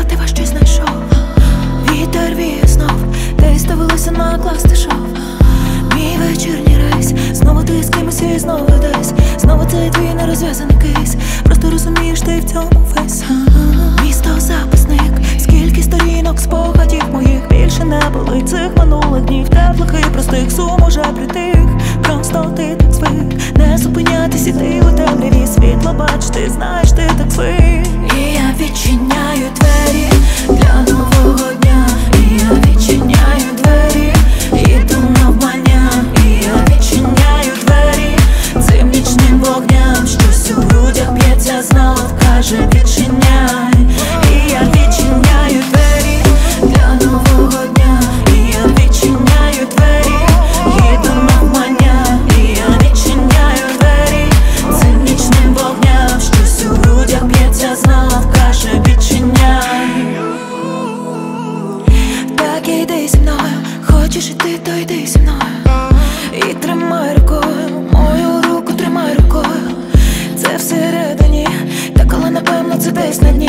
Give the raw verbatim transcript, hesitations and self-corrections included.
тебе щось знайшов. Вітер віє знов, десь дивилася на класти шов. Мій вечірній рейс, знову ти з кимось і знову десь. Знову цей твій нерозв'язаний кейс. Просто розумієш, ти в цьому весь. Місто записник, скільки сторінок спогадів моїх. Більше не болить цих минулих днів, теплих і простих. Сум уже притих, просто ти так звик. Не зупинятись, іти у темряві, світло бач, ти знаєш, ти так звик. І я відчиняю двері для нового дня. І я відчиняю двері, іду навмання. І я відчиняю двері цим нічним вогням. Щось у грудях б'ється знов, каже відчиняй. І я відчиняю двері для нового дня. І я відчиняю двері, іду навмання. І я відчиняю двері цим нічним вогням. Щось у грудях б'ється знов, каже відчиняй. Так йди зі мною, хочеш іти, то йди зі мною. І тримай рукою, мою руку тримай рукою. Це всередині, так але напевно це десь на дні.